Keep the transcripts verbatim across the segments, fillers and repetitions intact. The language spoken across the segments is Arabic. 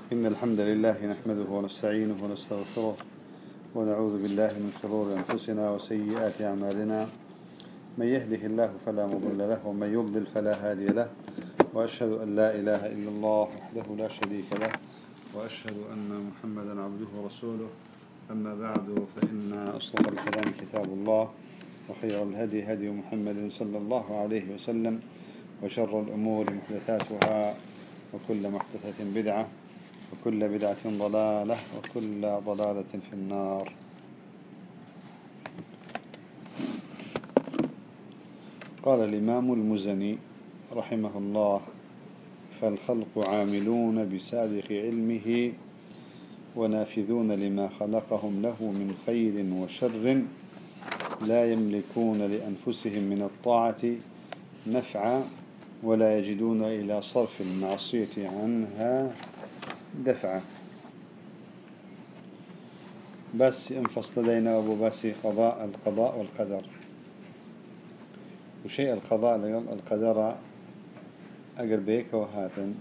إن الحمد لله نحمده ونستعينه ونستغفره ونعوذ بالله من شرور أنفسنا وسيئات أعمالنا. من يهده الله فلا مضل له ومن يضلل فلا هادي له، وأشهد أن لا إله إلا الله وحده لا شريك له، وأشهد أن محمدا عبده ورسوله. أما بعد، فإن أصدق الكلام كتاب الله، وخير الهدي هدي محمد صلى الله عليه وسلم، وشر الأمور محدثاتها، وكل محدثة بدعة، وكل بدعة ضلالة، وكل ضلالة في النار. قال الإمام المزني رحمه الله: فالخلق عاملون بسابق علمه، ونافذون لما خلقهم له من خير وشر، لا يملكون لأنفسهم من الطاعة نفعا، ولا يجدون إلى صرف المعصية عنها دفعا. بس انفصل لدينا أبو باسي قضاء القضاء والقدر. وشيء القضاء القدر أقر بيك وهاتن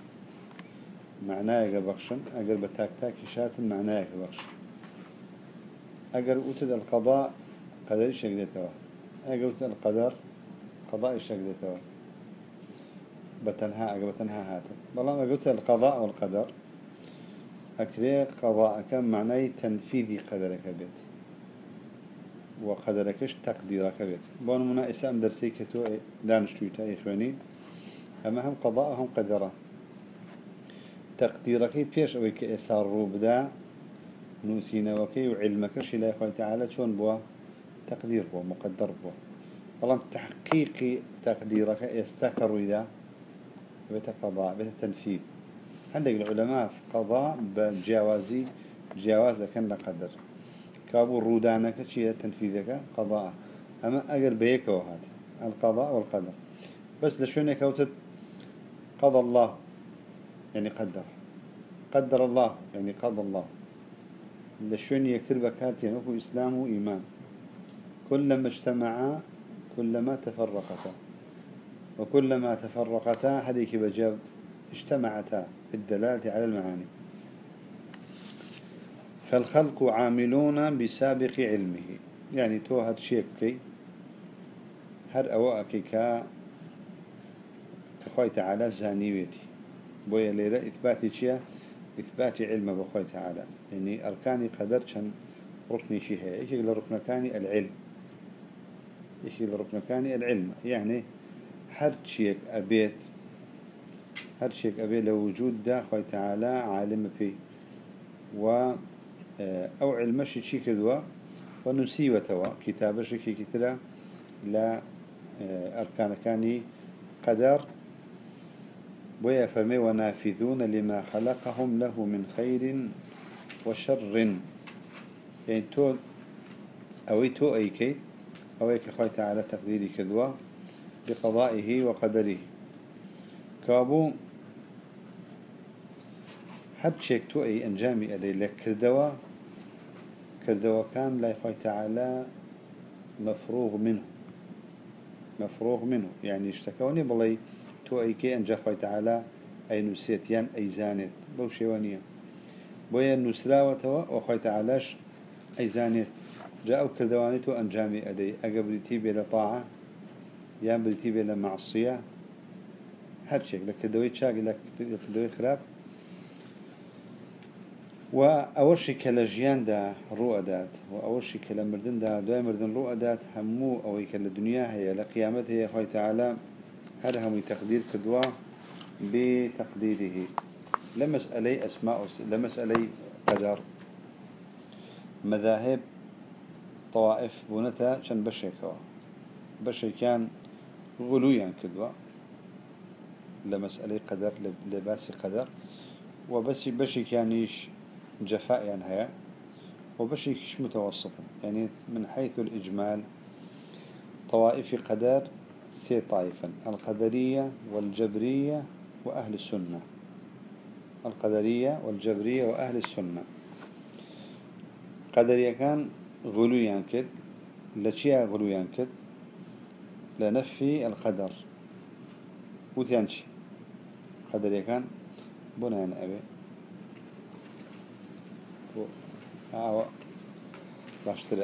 معناه يقبخشن، أقر بتاك تاك شاتن معناه يقبخشن. أقر أوتد القضاء قدر شقدتها، أقر أوتد القدر قضاء شقدتها بتنها أقر بتنها هاتن. والله أقر أوتد القضاء والقدر أكري قضاء كان معناه تنفيذ قدرك بيت، وقدركش تقديرك بيت. بون منا إسام درسي كتو دانشتويتا إخواني، أما هم قضاء هم قدره. تقديرك بيش أويك إسار روبدا نوسينا وكي وعلمك شلا إخوة تعالى شون بوا تقدير بوا مقدر بوا. والله تحقيق تقديرك استكر إذا بيت قضاء بيت تنفيذ. عندك العلماء في قضاء بجوازي جواز كان لقدر كابو رودانك شيء تنفيذك قضاء. أما أقل بيك وهات القضاء والقدر. بس لشون كوتت قضى الله يعني قدر، قدر الله يعني قضى الله. لشون يكتب بكات ينوكو إسلام وإيمان، كلما اجتمعا كلما تفرقتا، وكلما تفرقتا هذيك بجاب اجتمعتا في الدلالة على المعاني. فالخلق عاملون بسابق علمه، يعني تو هاد شيء هر أواكي كا كخوي تعالى زانيويتي بويا ليلة إثباتي شيء إثبات علم بخوي تعالى. يعني أركاني قدر كان ركني شيء هي إيش اللي ركن كاني العلم، إيش اللي ركن كاني العلم. يعني هر شيء أبيت هر شيء أبيت لو وجود ده خوي تعالى عالم فيه، و أو علمش شيء كذوا ونسيوة توا كتابش كي كتلا لا أركان كاني قدر. ويا فرمي ونافذون لما خلقهم له من خير وشر. يعني تو أوي تو أي كي أوي كخوي تعالى تقديري كذوا بقضائه وقدره. كابو حد شيك تو أي أنجامي أدي لك كردوا كردوا كان لا يخوي تعالى مفروغ منه مفروغ منه. يعني اشتكوني بلي تو أي كي أنجا خوي تعالى أي نسيت ين أي زانت بوشيوانية بويا النسراوة وخوي تعالىش أي زانت جاءوا كردواني تو أنجامي أدي أقبلتي بلا طاعة يا بلتي بلا معصية. هاد شيء لك كردوي تشاق لك كردوي خراب. وأورشي كالجيان دا رؤى دات، وأورشي كالمردن دا دوای مردن رؤى دات همو أوي كالدنيا هي لقيامته هي خوي تعالى هر همي تقدير كدوا بتقديره. لمسألة أسماء لمسألة قدر مذاهب طوائف بونتها شن بشيكوا بشي كان غلويا كدوا لمسألة قدر لباس قدر، وبس بشي كانيش جفاء يعني هيا، وبشي كش متوسطا. يعني من حيث الإجمال طوائف قدر سي طائفا: القدرية والجبرية وأهل السنة. القدرية والجبرية وأهل السنة. قدرية كان غلويا كد لشيا غلويا كد لنفي القدر وتيانشي قدرية كان بناء أبي بو آه باشتري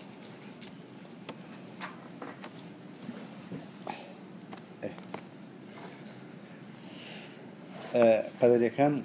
آه قدر كان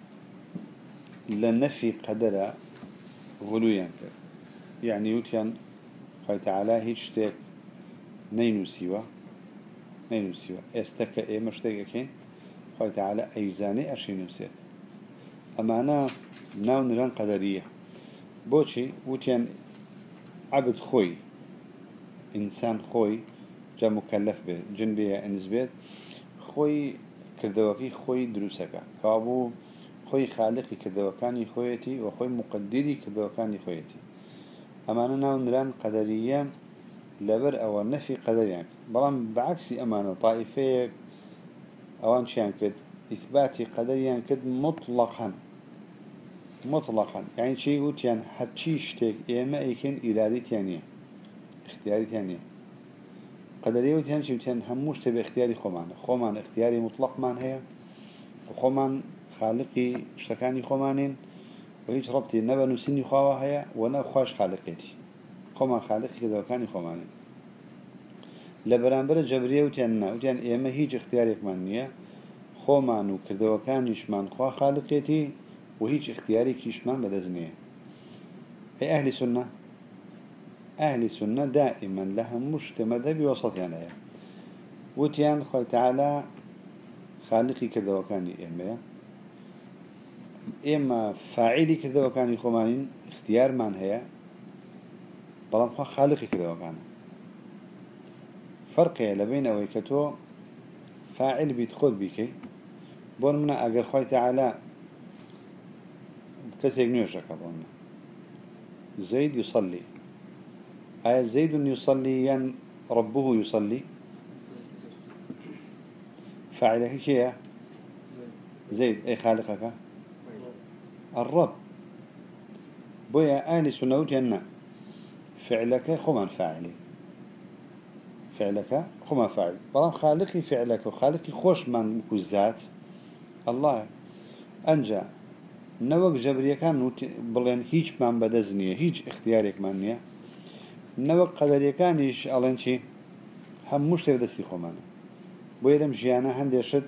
لنفي قدر غلويا يعني يوتيان قال تعالى هيش تك نينو سوا نينو سوا استك ايه مشتاقين قال تعالى ايزاني ارشين نفسيت اما انا ناو نران قدرية بوشي وتيان عبد خوي انسان خوي جا مكلف به جنبيه انزبيت خوي كردوكي خوي دروسكا كابو خوي خالقي كردوكاني خويتي وخوي مقدري كردوكاني خويتي أمانة ناو نران قدرية لبر أو نفي قدر يعني بلان بعكس أمانة طائفية أوان شيان كد إثباتي قدريا كد مطلقا مطلقا يعني شيء يقول يعني حتى يشتك إما يكن إرادي تانية اختياري تانية قدرية وتيان شيء وتيان هموش تبي اختياري خومان خومان اختياري مطلق مان هي وخومان خالقي اشتكاني خومانين وهيج ربطي نبا نسيني خواها هي وانا خواش خالقيتي خومان خالقي كذا وكاني خومانين لبرانبر جبرية وتياننا وتيان ايما هيج اختياري كمانية خومان وكذا وكانيش من خوا خالقيتي وهيج اختياري كيشمان بدزنية اي اهل سنة اهل سنة دائما لها مجتمد بوسط يعني وتيان خوي تعالى خالقي كذا وكاني ايما إما فاعلي كذا وكان يخمانين اختيار من هي بلام خا خالقي كذا وكان فرق لبين أويكتو فاعل بيدخل بيكي بون منا أجر خوي تعالى كسي نيوشك بون زيد يصلي آية زيد يصلي ين ربه يصلي فاعله كيا زيد أي خالقك الرب بويا آل سنة جنة فعلك خمان فاعلي فعلك خمان فاعل بلام خالقي فعلك وخالقي خوش من كوزات الله أنجا نوك جبرية كان بلين هيج من بدزنية هيج اختيارك منية نوك قدرية كان يش ألين شي هم مش تبدسي خمان بويا لم جيانا هندي شد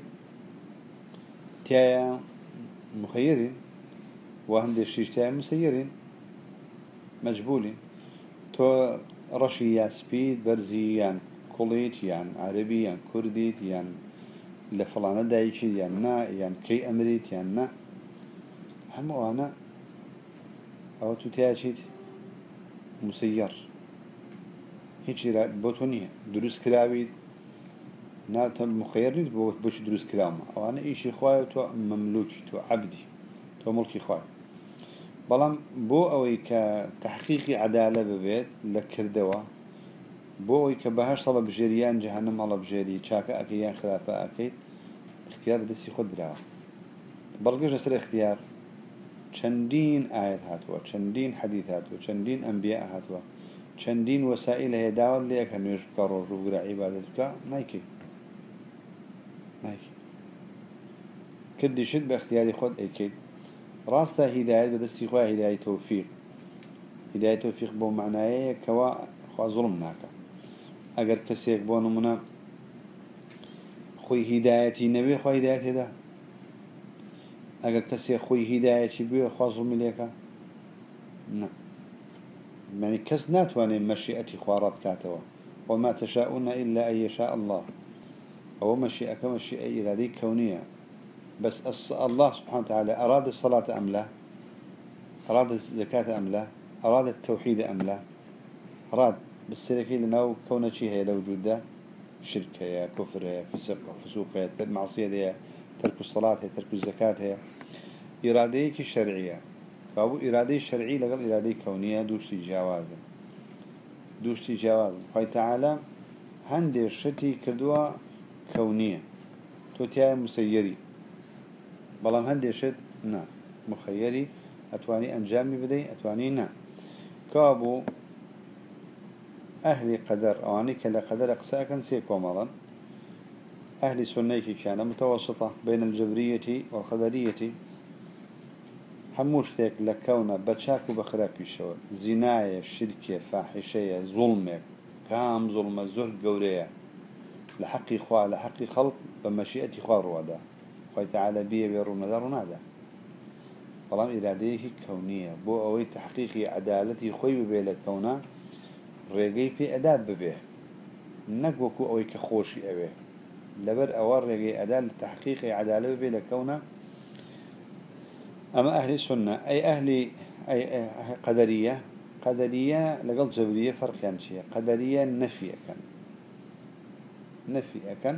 تيايا مخيرين وهندي الشيشتاء مسيرين مجبولين تو رشي سبيد برزي يعني كوليت يعني عربي يعني كرديت يعني لفلانة دايشي يعني نا يعني كي أمريت يعني نا هم وانا أو تتاشيت مسير هيك لا بوتونية دروس كلابي ناتم مخيرين بوش دروس كلام أو أنا إيشي خواي تو مملوكي تو عبدي تو ملكي خواي بلام بو أوي كتحقيق عدالة ببيت لكردوا بو أوي كبهاش طلب جريان جهنم الله بجري شاكا أكيان خلافة أكيد اختيار بدسي خد راه برقش نسر اختيار چندين آيات هاتوا چندين حديث هاتوا چندين أنبياء هاتوا چندين وسائل هي داول ليك هنوش بكارو روغرا عبادتك نايكي نايكي كدي شد باختياري خد اكيد راستا هداية بدستي خواه هداية توفيق هداية توفيق بو معناه كوا خوا ظلم ناكا اگر كسيك بو نمنا خوي هدايتي نبي خوا هدايتي ده اگر كسيك خوي هدايتي بيو خوا ظلم ليكا نا يعني كس ناتواني مشيئتي خوارات كاتوا وما تشاءون إلا أن يشاء الله هو مشيئة كمشيئة إرادي كونية بس الله سبحانه وتعالى أراد الصلاة أم لا أراد الزكاة أم لا أراد التوحيد أم لا أراد بالسلكي لنو كونه شيء هي لوجود ده شرك يا كفر يا فسق فسوق يا معصية يا ترك الصلاة يا ترك الزكاة هي إراديك الشرعية فهو إرادي الشرعي لقل إرادي كونية دوشتي جوازا دوشتي جوازا فهي تعالى هندي الشتي كدوا كونية توتيا مسيري بلام هندي شد نا مخيري أتواني أنجامي بدي أتواني نا كابو أهل قدر أواني كلا قدر أقساء كان سيكو مرا أهل سنيك كان متوسطة بين الجبرية والقدرية هموش تيك لكونا بتشاك وبخرابي شو زناية شركة فاحشية ظلمة كام ظلمة زهر قورية لحقي خواه لحقي خلق بمشيئتي خواه روادا خواه تعالى بيه بيرونا دارونا دا طالما إراديه كونية بو أوي تحقيقي عدالتي خوي ببيه لكونا ريقي في أداب ببيه نقوكو أوي كخوشي أوي لبر أور ريقي أدال تحقيقي عدالة ببيه لكونا أما أهل السنة أي أهل أي قدرية قدرية لقل جبرية فرق يعني شيء قدرية نفي كان نفي كان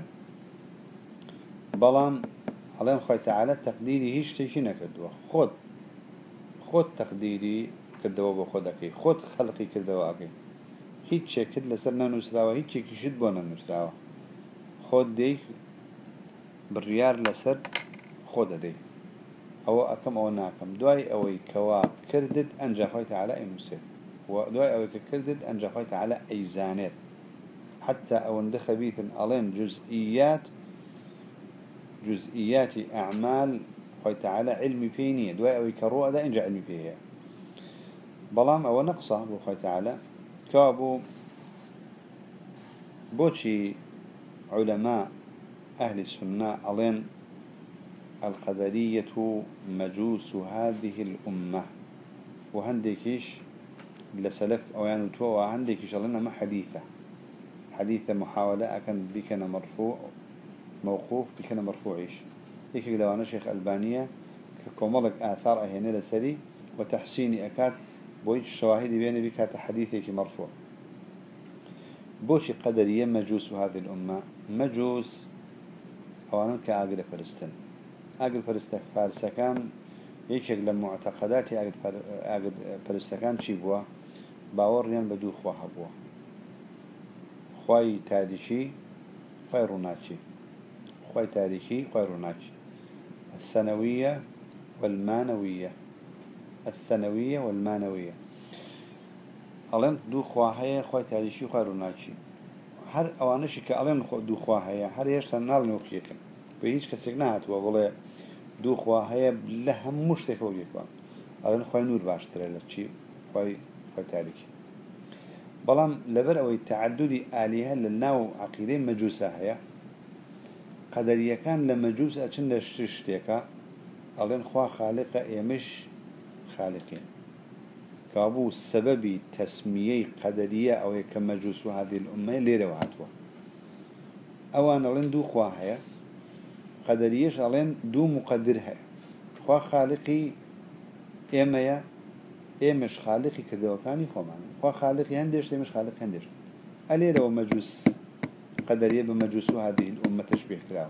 بلان عليهم خوي تعالى تقديري هيش تيشينا كدوا خود خود تقديري كدوا بخودك خود خلقي كدوا أكي هيك شكل لسرنا نسراوه هيك شيء كشد بونا نسراوه خود دي بالريار لسر خود دي أو أكم أو ناكم دواي أو كوا كردد أنجا خوي تعالى إنوسه ودواي أو كردد أنجا خوي تعالى أيزانات حتى أو اند خبيث ألين جزئيات جزئيات أعمال خوي تعالى علمي بينية دواي أو كروء ده إنجا علمي بيه بلام أو نقصة بو خوي تعالى كابو بوشي علماء أهل السنة ألين القدرية مجوس هذه الأمة وهنديكيش لسلف أو يعني تو وهنديكيش لنا ما حديثة حديثة محاولة أكن بكنا مرفوع موقوف بكنا مرفوعيش هيك لوانا شيخ ألبانية ككملك آثار أهيني لسري وتحسيني أكاد بويش شواهدي بيني بكات حديثك مرفوع بوش قدرية مجوس هذه الأمة مجوس أولا كأقل فرستن أقل فرستكان يشك لما معتقداتي أقل فرستكان شي بوا باوريان بدو خواها بوا خواي تاريخي خواي روناتشي خواي تاريخي خواي روناتشي الثانوية والمانوية الثانوية والمانوية ألين دو خواهية خواي تاريخي خواي روناتشي هر أوانشي كألين دو خواهية هر يشتن نال نوكيكن بهيج كسيقناهات وولا دو خواهية لهم مشتك وجيكوان ألين خواي نور باشتري لتشي خواي خواي تاريخي بلام لبر أو التعدد آلهة للناو عقيدة مجوسة هي قدرية كان لمجوس أتشن لشتشتيكا ألين خوا خالقة يمش خالقين كابو سبب تسمية قدرية أو كمجوس هذه الأمة ليرة وعدوة أوان ألين دو خوا هي قدريش ألين دو مقدرها خوا خالقي إيميا إيه مش خالقي كذا وكاني خو معنا خو خالقي هندش مش خالق هندش عليه لو مجوس قدرية بمجوس هذه الأمة تشبيه كلام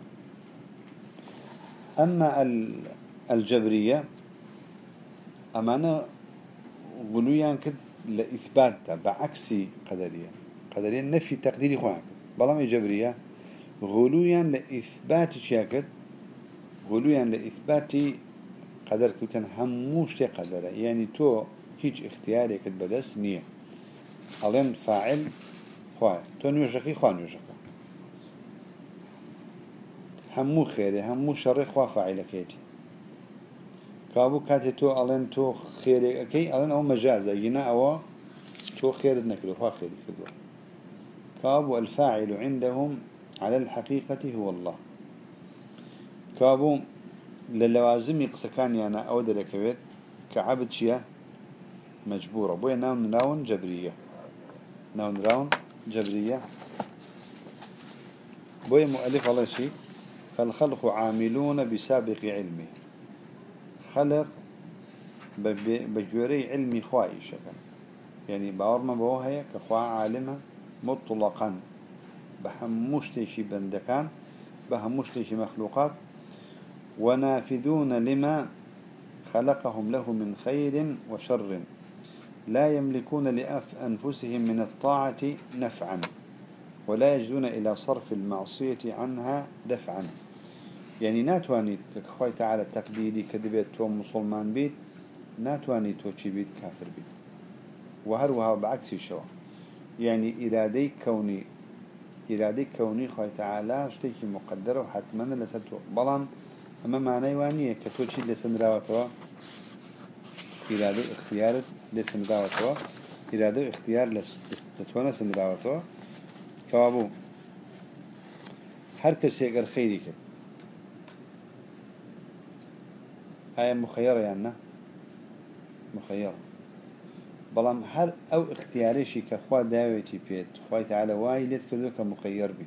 أما الجبرية أمانة غلويا كد لإثبات بعكس قدرية قدرية نفي تقديري خوانك بلام الجبرية غلويا لإثبات شاكر غلويا لإثبات قدر كتن هموش تي قدره يعني تو هيج اختياري كد بدس نية ألين فاعل خواه تو نيوشكي خواه نيوشكا همو خيري همو شر خواه فاعل كيتي كابو كاتي تو ألين تو خيري اكي ألين او مجازة ينا او تو خير نكدو خواه خيري كدو كابو الفاعل عندهم على الحقيقة هو الله كابو للوازم يقسكان يعني أو دركويت كعبد شيء مجبورة بوي ناون ناون جبرية ناون راون جبرية بوي مؤلف الله شيء فالخلق عاملون بسابق علمه خلق بجوري علمي خواهي شكل يعني باورما بوهي كخوا عالمة مطلقا بهموشتشي بندكان بهموشتشي مخلوقات ونافذون لما خلقهم له من خير وشر لا يملكون لأنفسهم من الطاعة نفعا ولا يجدون إلى صرف المعصية عنها دفعا يعني ناتواني تخوي تعالى تقديدي كذبت تو مسلمان بيت ناتواني تو شي بيت كافر بيت وهروها بعكس الشوا يعني إرادي كوني إرادي كوني خوي تعالى اشتكي مقدره وحتما لسبته بلان أما معنى وانية كتوشي لسن راوتوا إرادة اختيار لسندراوتوا إرادة اختيار لتوانا سندراوتوا كوابو هر كسي اگر خيري كب هاي مخيرة يعني مخيرة بلام هر او اختياريشي كخوا داويتي بيت خواي تعالى واي ليت كردو كمخير بي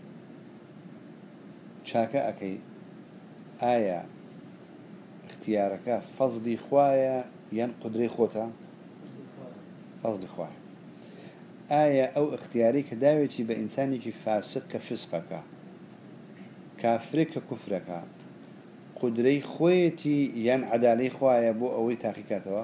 شاكا اكي آية اختيارك فضلي خوايا ين قدري خوتا فضلي خوايا آية او اختياري كداويتي بإنساني كي فاسق كفسقك كافرك كفرك قدري خويتي ين عدالي خوايا بو اوي تحقيقاتوا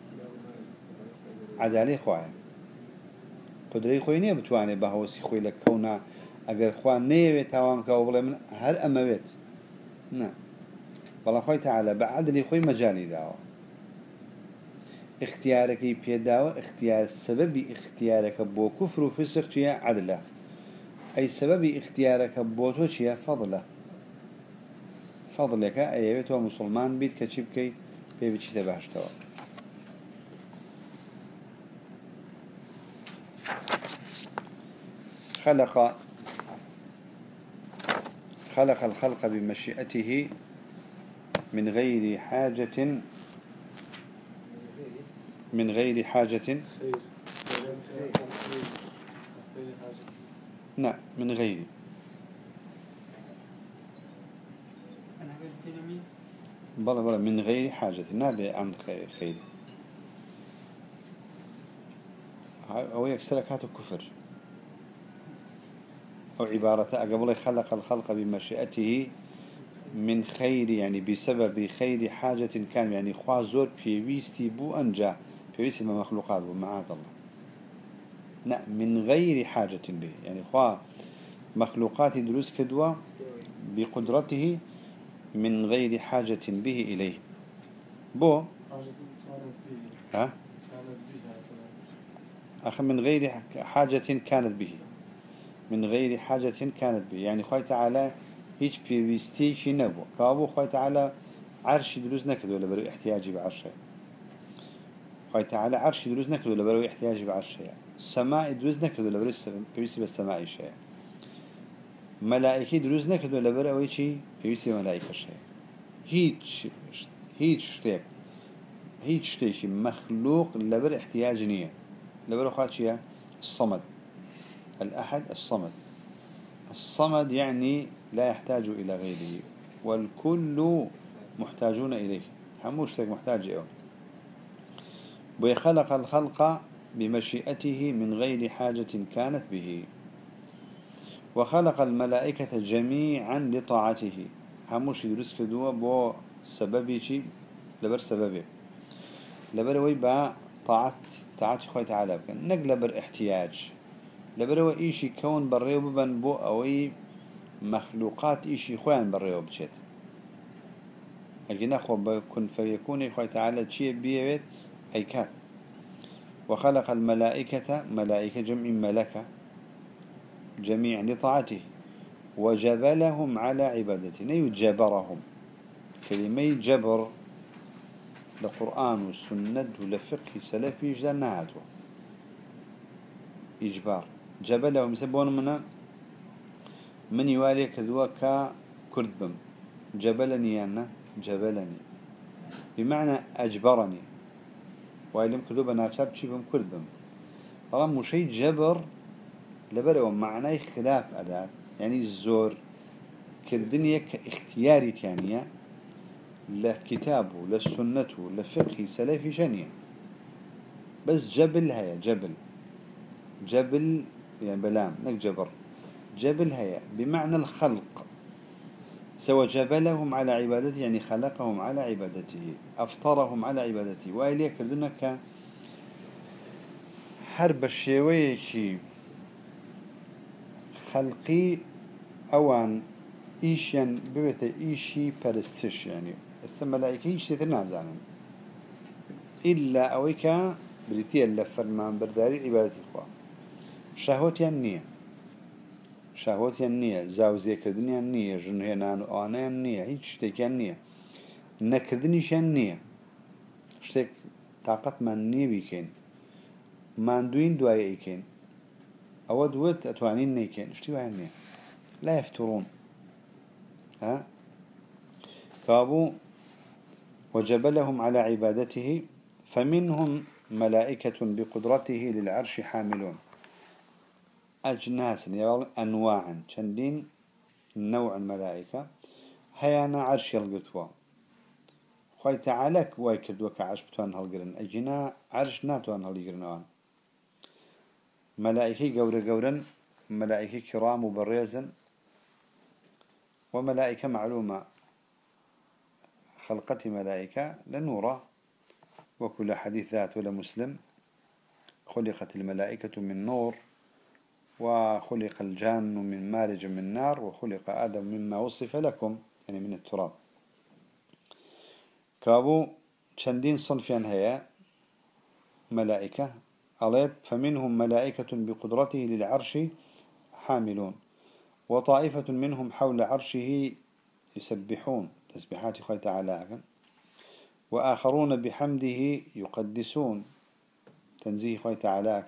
عدالي خوايا قدري خوي نيه بتواني بهوسي خوي لك كونا اگر خوان نيه تاوان كوبله من هر امويت نعم والله خوي تعالى بعدلي خوي مجالي داوا اختيارك بيداوا اختيار سبب اختيارك بو كفر وفسق شيء عدله اي سبب اختيارك بو تو شيء فضله فضلك ايوه تو مسلمان بيت كتشبكي بيبتشي تباشتوا خلق خلق الخلق بمشيئته من غير حاجة من غير حاجة نعم من غير بلا بلا من غير حاجة نابع عن خير أو يكسرك هاتو كفر أو عبارة قبل خلق الخلق بمشيئته من خير يعني بسبب خير حاجة كان يعني خوا زور بيويستي بو أنجا بيويستي ما مخلوقات ومعاذ الله لا من غير حاجة به يعني خوا مخلوقات دروس كدوة بقدرته من غير حاجة به إليه بو ها أخ من غير حاجة كانت به من غير حاجة كانت به يعني خوي تعالى هيج بيوستي شي نبو كابو خوي تعالى عرش دروز نكد ولا برو احتياجي بعرشه خوي تعالى عرش دروز نكد ولا برو احتياجي بعرشه سماء دروز نكد ولا برو بيوستي بالسماء شيء ملائكة دروز نكد ولا برو شي بيوستي ملائكة شيء هيج هيج شتيك هيج شتيك مخلوق لبر احتياج نية لبر خواتشيا الصمد الأحد الصمد الصمد يعني لا يحتاج إلى غيره والكل محتاجون إليه هموشتك محتاج إيه ويخلق الخلق بمشيئته من غير حاجة كانت به وخلق الملائكة جميعا لطاعته هموش يدرس كدوه بو سببي شي لبر سببه لبر ويبا طاعت طاعت خوي تعالى نقل لبر احتياج لبرو إيشي كون بريو ببن بو أوي مخلوقات إيشي خوان بريو بشت أجينا خو بكن فيكون خوي تعالى تشي بيوت أيكات وخلق الملائكة ملائكة جمع ملكة جميع لطاعته وجبلهم على عبادته نيو جبرهم كلمة جبر لقرآن والسنة ولفقه سلفي جناته إجبار جبلهم يسبون منا من يوالي كذوا كردبم جبلني أنا جبلني بمعنى أجبرني وإلهم كذوب أنا أشاب شيبهم كردبم طبعا مشي جبر لبلهم معناه خلاف أداء يعني الزور كردنيا كاختياري تانية لكتابه للسنته لفقه سلفي شنية بس جبل هيا جبل جبل يعني بلام نك جبر جبل هيا بمعنى الخلق سوى جبلهم على عبادته يعني خلقهم على عبادته أفطرهم على عبادته وإليه كردنك حرب الشيوية خلقي أوان إيشان ببت إيشي برستش يعني استملائكي إيشي تنازعنا إلا أويكا بريتيا لفرمان برداري عبادتي إخوة شهوتي النية شهوتي النية زاوزي كردني النية جنهنان وآنا النية هيك شتيك النية نكردنيش النية شتيك طاقت من نيبيكين ماندوين دوايكين أود ود أتوانين نيكين اشتباه النية لا يفترون ها فابو وجبلهم على عبادته فمنهم ملائكة بقدرته للعرش حاملون أجناس أنواعا شندين نوع الملائكة هيانا عرش يلقتوا خوي تعالك واي كردوك عرش بتوان هالقرن أجنا عرش ناتوان هالقرن ملائكة قورة قورا ملائكة كرام وبريزا وملائكة معلومة خلقت ملائكة لنورة وكل حديث ذات ولا مسلم خلقت الملائكة من نور وخلق الجان من مارج من نار وخلق آدم مما وصف لكم يعني من التراب كابو شندين صنفيا هي ملائكة عليب فمنهم ملائكة بقدرته للعرش حاملون وطائفة منهم حول عرشه يسبحون تسبيحات خوي تعالى وآخرون بحمده يقدسون تنزيه خوي تعالى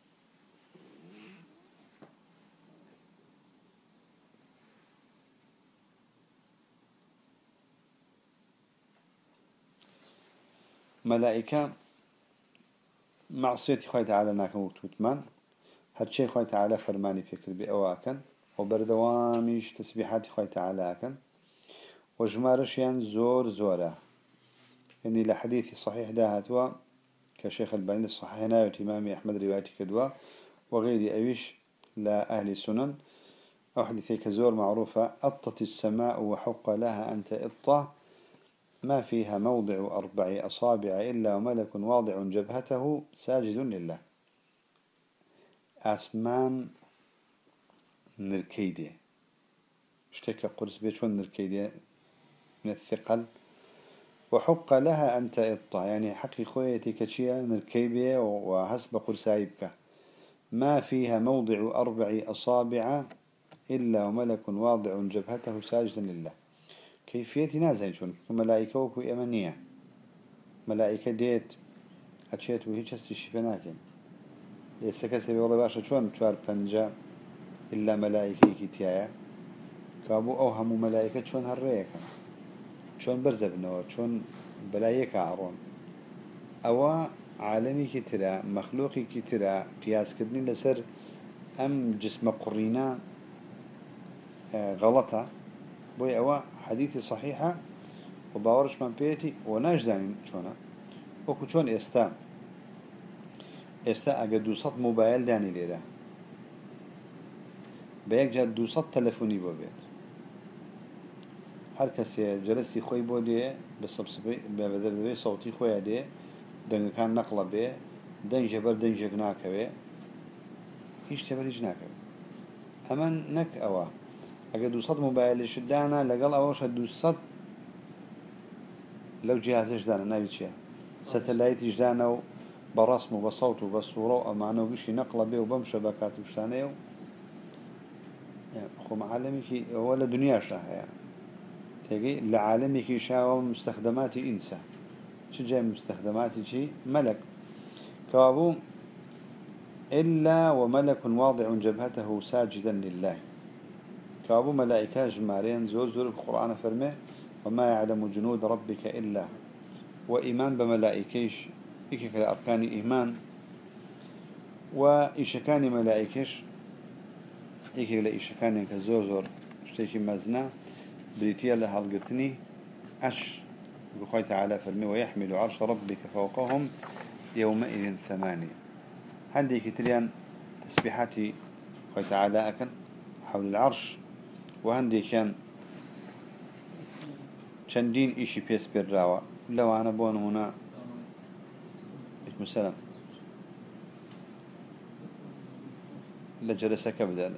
ملائكة معصية خوي تعالى ناكن وتوتمان هرشي خوي تعالى فرماني فكر بأواكن وبردواميش تسبيحات خوي تعالى كن وجمارشيان زور زورة يعني لحديث صحيح داهتوا كشيخ الباني الصحيحنا وإمام أحمد روايتي كدوا وغير أيش لا أهل السنن أو حديثي كزور معروفة أطت السماء وحق لها أنت إطة ما فيها موضع أربع أصابع إلا وملك واضع جبهته ساجد لله أسمان نركيدي اشتكى قرص بيشون نركيدي من الثقل وحق لها أن تئطع يعني حقي خويتي كشيا نركيبية وحسب قرسايبك ما فيها موضع أربع أصابع إلا وملك واضع جبهته ساجدا لله كيفية نازل شون ملائكة وكو أمنية ملائكة ديت هتشيت وهيش استشفناكين يستكسب والله باشا شون شوار بنجا إلا ملائكة كتيايا كابو أوهم ملائكة شون هالريكا شون برزبنو شون بلايك عرون أو عالمي كتيرا مخلوقي كتيرا قياس كدني لسر أم جسم قرينا غلطة بوي أو حديث صحيحة وباورش من بيتي وناجدانين شونا وكو شون استا استا اگه دوصد موبايل داني ليرا بيك جا دوصد تلفوني بو بيت هر کسی جلسي خوي بو دي بصبصبي ببدبي صوتي خويا دي دنگ كان نقله بي دنج بر دنج ناكوي هيش تبريج ناكوي امان نك اوا اگه دوصد موبايل شدانا لقل اوش دوصد لو جهازش دانا ناوي چيا ستلايت جدانا برسم وبصوت وبصورة ومعنى وبشي نقله به وبمشبكات وشتانيه يعني خو معلمي كي ولا دنيا شاها يعني تيجي لعالمي كي شاو مستخدمات إنسان شو جاي مستخدمات شي ملك كابو إلا وملك واضع جبهته ساجدا لله كابو ملائكة جمارين زور زور القرآن فرمه وما يعلم جنود ربك إلا وإيمان بملائكيش إيك أركان إيمان وإيشكان ملائكيش إيك لإيشكان كزور زور اشتيكي مزنا بريتيا لهالقتني عش بخوي تعالى فرمي ويحمل عرش ربك فوقهم يومئذ ثمانية هندي كتريان تسبيحاتي خوي تعالى أكن حول العرش وهندي كان چندين إيشي بيس بالراوة لو أنا بون هنا عليكم السلام لجلسك بدأ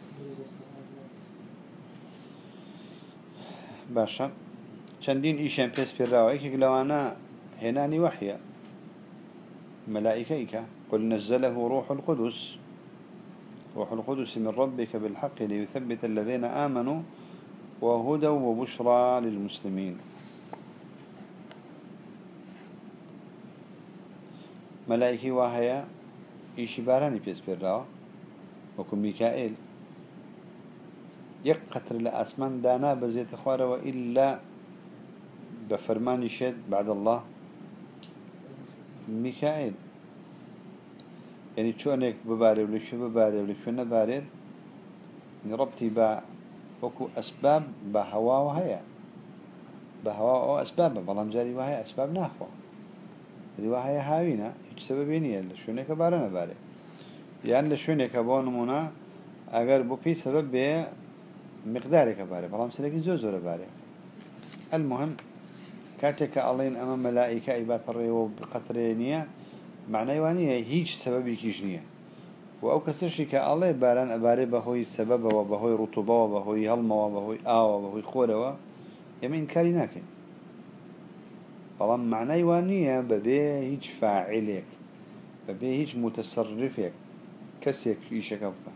باشا چندين إيشي بيس بالراوة إيكي لو أنا هناني وحيا ملائكيك قل نزله روح القدس روح القدس من ربك بالحق ليثبت الذين آمنوا وهدى وبشرى للمسلمين ملائكي وهي إيشي باراني بيس بيرا وكم ميكائيل يقتر لأسمان دانا بزيت خواره وإلا بفرمان شد بعد الله ميكائيل يعني شونك بباري ولا شو بباري ولا شو نباري ربطي با وكو أسباب بهوا وهي بهوا أو أسباب بلام جاري وهي أسباب ناخوا اللي وهي هاوينا هيك سببين يلا شونك بارنا باري يعني لشونك بونمونا أجر بو في سبب به مقدارك باري بلام سلكي زوزور باري المهم كاتك ألين أمام ملائكة إبات الريو بقطرينية معنى يوانية هيج سببي كيجنية وأو كسرشي كالله باران أباري بهوي السبب وبهوي رطوبة وبهوي هلمة وبهوي آوة وبهوي خورة يمين كاري ناكن طالما معنى يوانية ببي هيج فاعلك ببي هيج متصرفك كسيك إيشك أبقى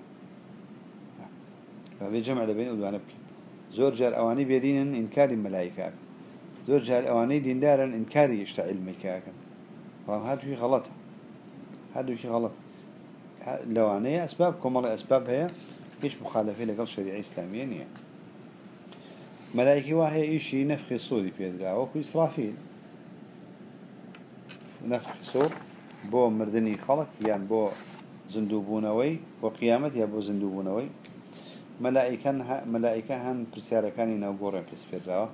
ببي جمع لبين أدوانا بكي زور جار أواني بيدين إنكاري ملائكة زور جار أواني دين دارا إنكاري يشتعل ميكاكا هذا في غلط هذا في غلط لوانية أسباب كمال أسباب هي إيش مخالفة لقل شريعة إسلامية يعني. ملائكة وهي إيشي نفخ صوري في هذا وكو إسرافيل نفخ صور بو مردني خلق يعني بو زندوبونوي وقيامة يا بو زندوبونوي ملائكة ملائكة هن برسالة كان ينوبورن في سفر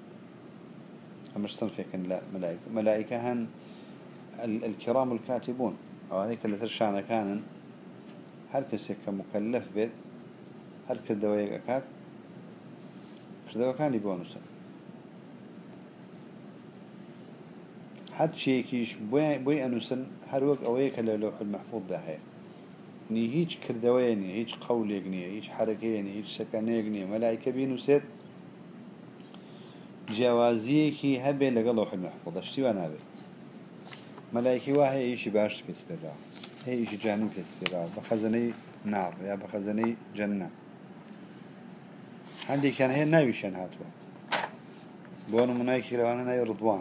مش صنفك لا ملائكة ملائكة هن الكرام الكاتبون أو هذيك اللي ترشعنا كانن هل كسيك مكلف بيت هل كردوية أكاد كردوية كان يبونسا حد شيء كيش بوي بوي أنوسن هل وقت أويك اللوح المحفوظ ده هي ني هيج كردوية ني هيج قول يجني هيج حركة ني هيج سكن يجني ملائكة بينوسات جوازيه كي هبه لقى لوح المحفوظ اشتي وانا هبه ملائكة واحد يشي باش بيسبرا هي يشي جهنم بيسبرا بخزني نار يا بخزني جنة عندي كان هي نايوشان هاتوا بونو منايكي لو أنا ناي رضوان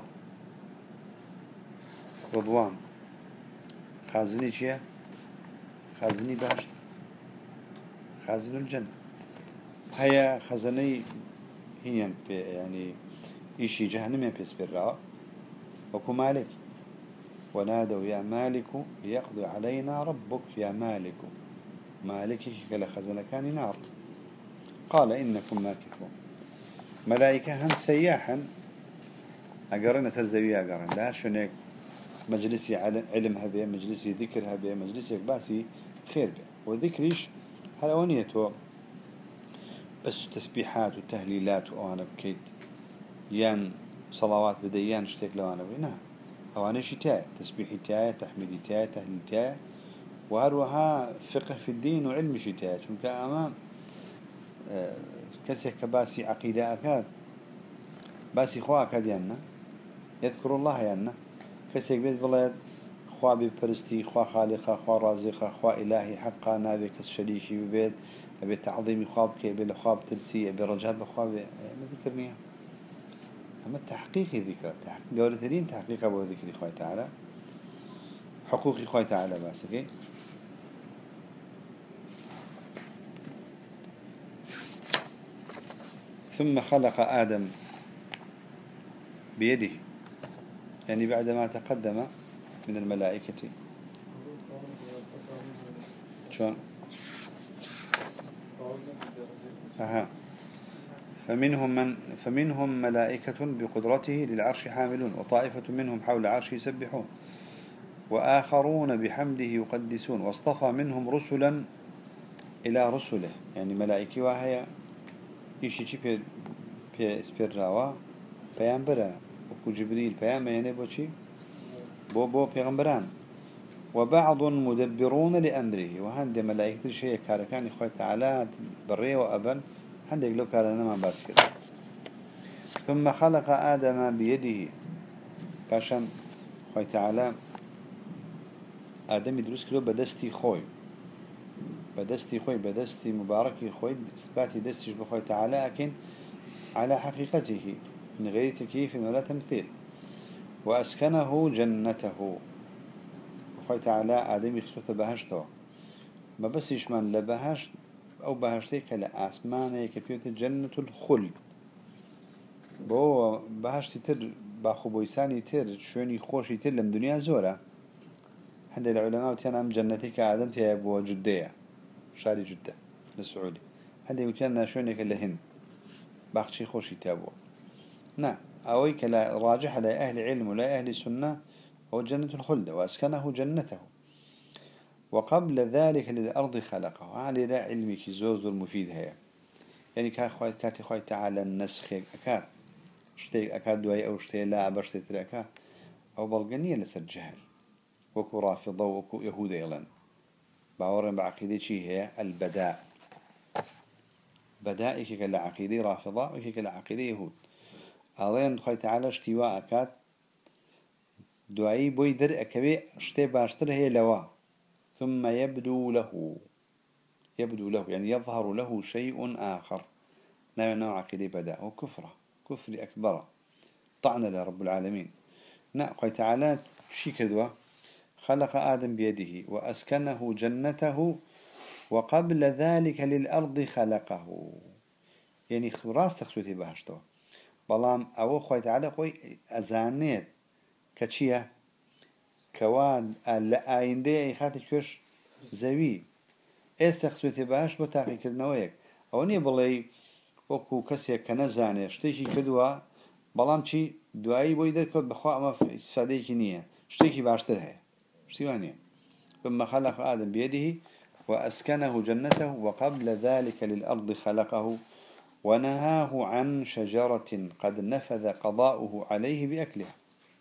رضوان خازني شيء خازني باش خازن الجنة هي خزني هي يعني يشي جهنم بيسبرا وكو مالك ونادوا يا مالك ليقضي علينا ربك يا مالك مالك كلا خزنة كان نار قال إنكم ماكثون ملائكة هن سياحا أقرن ترزوية أقرن لا شنك مجلسي علم هبه مجلسي ذكر هبه مجلسي باسي خير به وذكريش هلوانيته بس تسبيحات وتهليلات وأنا بكيت يان صلوات بديان اشتك لو أنا بينا أوانا شتاء تسبيح تاء تحميد تاء تهليل تاء وهروها فقه في الدين وعلم شتاء شنك أمام أه كسيك باسي عقيدة أكاد باسي خوا أكاد يانا يذكر الله يانا كسيك بيت بلاد خوا ببرستي خوا خالقه خوا رازقه خوا إلهي حقا نابي كس شريشي ببيت أبي تعظيم خواب كي أبي لخواب ترسي أبي رجعت بخواب ما ذكرني أما التحقيق ذكر قولة الدين تحقيق أبو ذكر خوي تعالى حقوق خوي تعالى باسكي ثم خلق آدم بيده يعني بعدما تقدم من الملائكة شون أها فمنهم من فمنهم ملائكة بقدرته للعرش حاملون وطائفة منهم حول العرش يسبحون وآخرون بحمده يقدسون واصطفى منهم رسلا إلى رسله يعني ملائكة وهي يشي في في سبيراوا بيامبرا وكو جبريل بيام يعني بوشي بو بو بيغمبران وبعض مدبرون لأمره وهند ملائكة الشيء كاركان إخوة تعالى بريه وأبن هندك لو كان ما بس كده ثم خلق آدم بيده باشم خوي تعالى آدم يدرس كله بدستي خوي بدستي خوي بدستي مباركي خوي إثباتي دستيش بخوي تعالى لكن على حقيقته من غير تكييف ولا تمثيل وأسكنه جنته خوي تعالى آدم يخصوص بهشته ما بس يشمل لبهشت أو بهشتي كلا آسمانه كفيت جنة الخلد بو بهشتي تر باخو بويساني تر شوني خوشي تر لم دنيا زورة هند العلماء كان أم جنتي كآدم تيابو جدية شاري جدة للسعودي هند يمكن شوني كلا هند باخشي خوشي تيابو نعم أوي كلا راجح لأهل علم ولا أهل سنة هو جنة الخلد وأسكنه جنته وقبل ذلك للأرض خلقه على لا علمك زوز المفيد هي يعني كاخوي كاتي خوي تعالى النسخ أكاد شتي أكاد دواي أو شتي لا برشتي تركا أو بلغنية لسر جهل وكو رافضة وكو يهود يلن باورن بعقيدة شي هي البداء بداء كي كلا عقيدة رافضة وكي كلا عقيدة يهود ألين خوي تعالى اشتواء أكاد دواي بويدر أكبي شتي باشتر هي لوا ثم يبدو له يبدو له يعني يظهر له شيء آخر نوع نوع عقيدة بداء وكفرة كفر أكبر طعن لرب العالمين نقول تعالى شي كدوة خلق آدم بيده وأسكنه جنته وقبل ذلك للأرض خلقه يعني راس تخسوتي بهشتو بلام أو خوي تعالى خوي أزانيت كتشيه كوان لآيندي خاتي كش زوي استخسوتي باش بتاقي كدنويك أو ني بلي وكو كسي كنزاني شتيكي كدوا بلام شي دعائي بو يدر كود بخوا أما في استفادة كنية شتيكي باشتر هي شتيوانية ثم خلق آدم بيده وأسكنه جنته وقبل ذلك للأرض خلقه ونهاه عن شجرة قد نفذ قضاؤه عليه بأكلها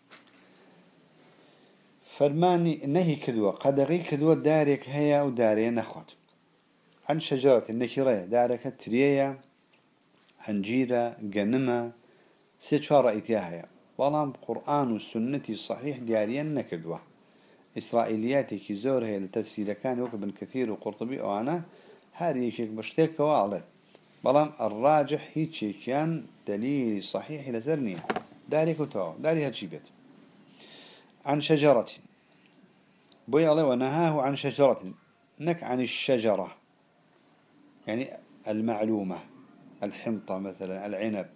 فرماني نهي كدوة قدغي كدوة دارك هيا وداري نخوت عن شجرة النكرية دارك تريا هنجيرة جنمة سيشارة إتياها والله قرآن والسنة الصحيح دياريا نكدوة إسرائيلياتي كزور هي التفسير كان وكبن كثير وقرطبي وأنا هاري شيك بشتيك وعلت والله الراجح هيك كان دليل صحيح لزرني داري كتو داري هالشيبت عن شجرة بوي الله ونهاه عن شجرة نك عن الشجرة يعني المعلومة الحنطة مثلا العنب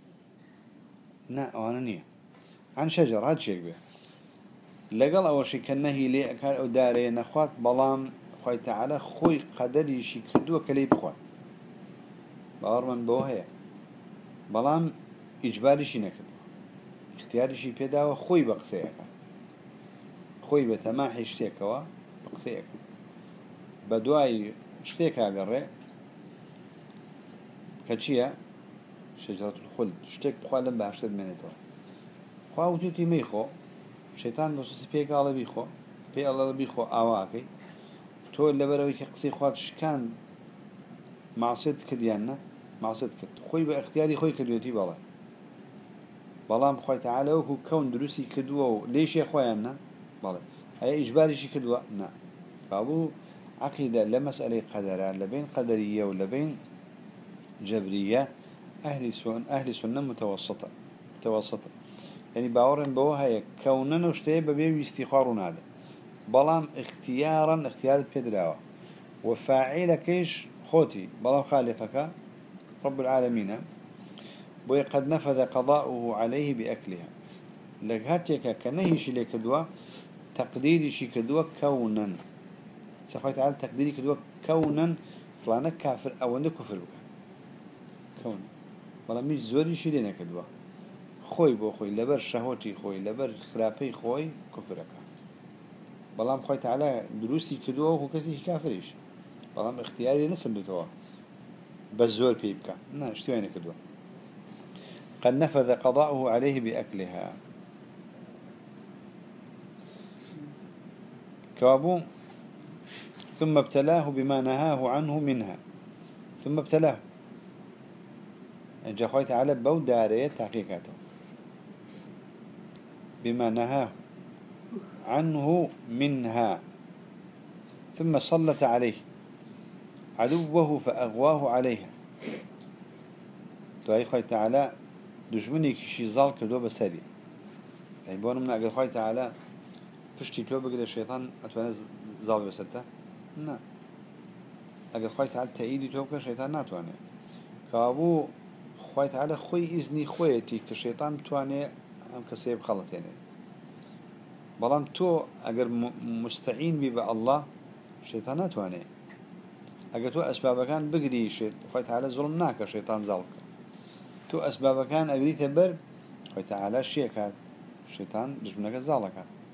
نا وانا نية عن شجرة هاد شيء بيه لقل أول شيء كنهي لي أكاد أو داري نخوات بلام خوي تعالى خوي قدري شي كدوه كليب خوات بار من بوهي بلام إجباري شي نكدو اختياري شي بيدا وخوي بقسيك خوي بتماحي اشتيكوا بقسيك بدواي اشتيكا قرر كتشيا شجرة الخلد اشتيك بخوا لم باشتر منتو خوا وتوتي ميخو شيطان بسوسي بيك على بيخو بي الله بيخو آواكي تو اللي بروي كقصي خواتش كان معصيت كديانا معصيت كد خوي باختياري خوي كدوتي بالله بلام خوي تعالى وكو كون دروسي كدوه ليش يا خويانا بالله هي إجباري شي كدوه نا فابو عقيدة لمسألة قدرة لبين قدرية ولبين جبرية أهل سنة أهل سنة متوسطة متوسطة يعني باورن بوها كوننا وشتي ببيو استخارون هذا بلام اختيارا اختيار بيدراوة وفاعل كيش خوتي بلام خالقك رب العالمين بوي قد نفذ قضاؤه عليه بأكلها لقهاتك كنهي شي لكدوا تقديري شي كدوا كونا سخويت على تقديري كدوا كونا فلانا كافر او انه كفر بك كون بلام مش زوري شي لنا كدوا خوي بو خوي لبر شهوتي خوي لبر خرابي خوي كفرك بلام خوي تعالى دروسي كدوا وهو كسي كافريش بلام اختياري لسندتوا بس زور بيبكا نا اشتويني كدوا قد نفذ قضاؤه عليه بأكلها كوابو ثم ابتلاه بما نهاه عنه منها ثم ابتلاه جاء خوي تعالى بو دارية تحقيقاته بما نهاه عنه منها ثم سلط عليه عدوه فأغواه عليها تو خوي تعالى دجمني كشي زال كدو بسري يعني بونا من أقل خوي تعالى پشتی تو بگیره شیطان اتوانه زال بسرته نه اگر خوای تعالی تأییدی تو بکن شیطان نتوانه كابو خوای تعالی خوی إذنی خویتی که شیطان بتوانه هم کسی بخلط يعني بلام تو اگر مستعين بي بالله شيطان نتوانه اگر تو اسباب كان بقري شيط خوي تعالى ظلم ناك شيطان ظلمك تو اسباب كان اقري تبر خوي تعالى شيكات شيطان دجمنك ظالك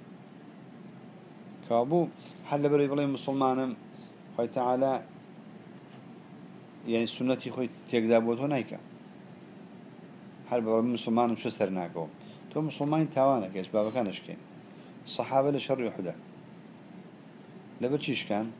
كابو حل بري بلي مسلمان خوي تعالى يعني سنتي خوي تيقدابوتو نايكا حل بري مسلمان شو سرناكو تو مسلمان تاوانك اسباب كان اشكين الصحابة لشر يحدا لبرشيش كان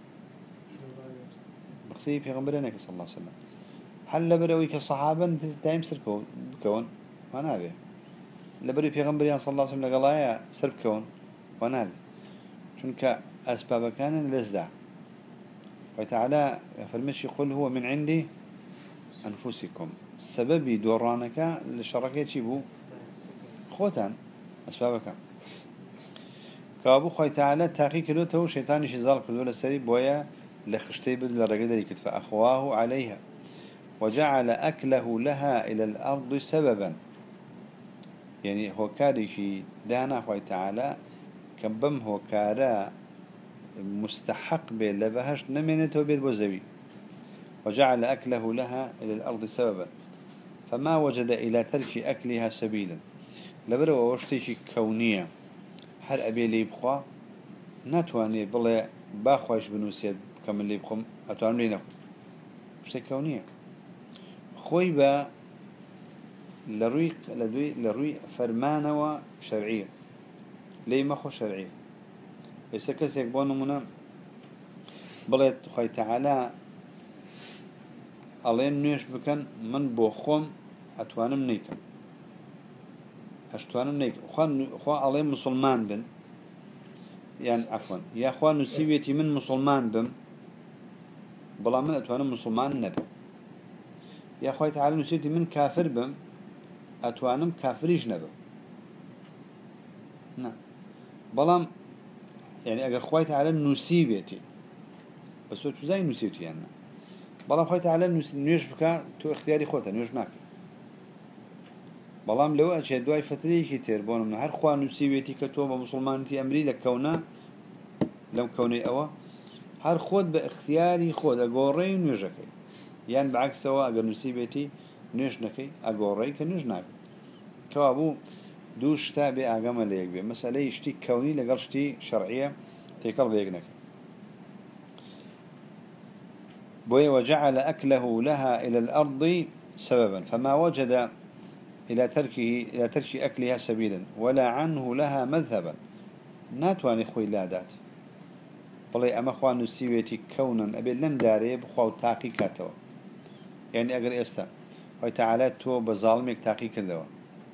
بقصي بيغمبرينك صلى الله عليه وسلم هل لبروي كصحابة دايم سركون بكون وانا به لبروي بيغمبريان صلى الله عليه وسلم لقلايا سركون وانا به چونك أسباب كان لزدع وتعالى فالمشي قل هو من عندي أنفسكم السبب دورانك لشركة شبو خوتان أسبابك كابو خوي تعالى تاقي كدو تو شيطان شزال كدو لسري بويا لخشتي بدل لرقد لكت فأخواه عليها وجعل أكله لها إلى الأرض سببا يعني هو كاريشي دانا خوي تعالى كبم هو كارا مستحق به لبهش نمينته بيت بوزوي وجعل أكله لها إلى الأرض سببا فما وجد إلى ترك أكلها سبيلا لبرو وشتيشي كونية هل أبي لي بخوا نتواني بلا باخواش بنوسيد كمل لي بخم أتوانم لي نخو مش كونية خوي با لروي لدوي لروي فرمانة وشرعية لي مخو شرعية بس كسيك بونو منا بلا خوي تعالى ألين نيش بكن من بوخم أتوانم نيكم هشتوانم نيك خوان خوا عليه مسلمان بن يعني عفوا يا اخوان نسيبيتي من مسلمان بم بلا من اتوانم مسلمان نبم يا اخوي تعالى نسيبيتي من كافر بم اتوانم كافريش نبم نعم بلا يعني اگر خوي تعالى نسيبيتي بس هو زي نسيبتي يعني بلا خوي تعالى نيش بك تو اختياري خوتا نيش ناك بلام لو أشهد دواي فترة كتير بون من هر خوان نسيبيتي كتوبة مسلمانتي أمري لك كونا لو كوني أوا هر خود باختياري خود أجوري ونجكي يعني بعكس سوا أجر نسيبيتي نجنكي أجوري كنجناك كوابو دوش تابع أجمل ليك بي مسألة يشتي كوني لقرشتي شرعية تيكل بيجنك بوي وجعل أكله لها إلى الأرض سببا فما وجد إلى تركه إلى ترك أكلها سبيلا ولا عنه لها مذهبا ناتواني خوي لادات بلي أما خوان نسيويتي كونا أبي لم داري بخواو تاقيكاتو يعني أقر إستا خوي تعالى تو بظالمك تاقيك الدوا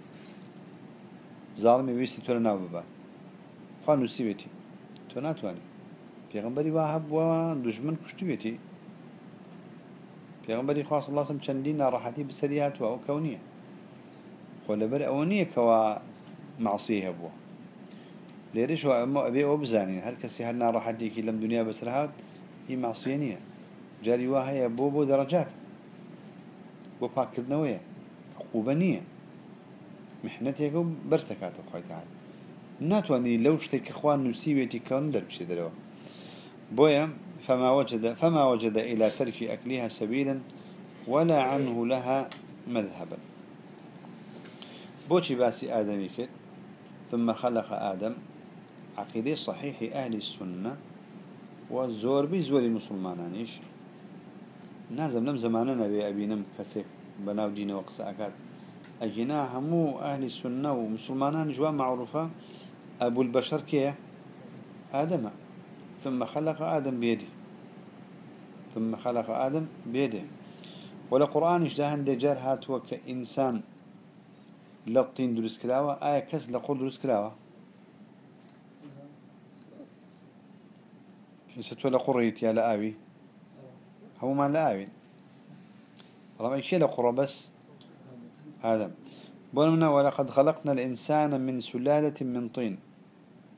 ظالمي ويستي تولا ناو ببا خوان نسيويتي تو ناتواني پیغمبری واهب و دجمن كشتويتي پیغمبری خواص الله سم چندين راحتي بسريات و كونية ولا بر أونية كوا معصية بوا ليش هو أما أبي أبزاني هر كسي هالنا راح أديك لم دنيا بس رهات هي معصية جاري واهي بو بو درجات بو باكر نوية عقوبانية محنتك برستكات أخوي تعالى ناتواني لو شتك إخوان نسيبتي كون دربشي دروا بويا فما وجد فما وجد إلى ترك أكلها سبيلا ولا عنه لها مذهبا بوشي باسي آدمي كت ثم خلق آدم عقيدة صحيح أهل السنة والزور بزور المسلمانانيش نازم لم زماننا أبي أبي نم كسك بناو دين وقساكات أجنا همو أهل السنة ومسلمانان جوا معروفة أبو البشر كيه آدم ثم خلق آدم بيده ثم خلق آدم بيده ولا قرآن إجداهن دجار هاتوا كإنسان لطين دروس كلاوة آية كس لقول دروس كلاوة ستوى لقريت يا لآوي هو ما لآوي والله ما يشي لقرى بس آدم بولمنا ولقد خلقنا الإنسان من سلالة من طين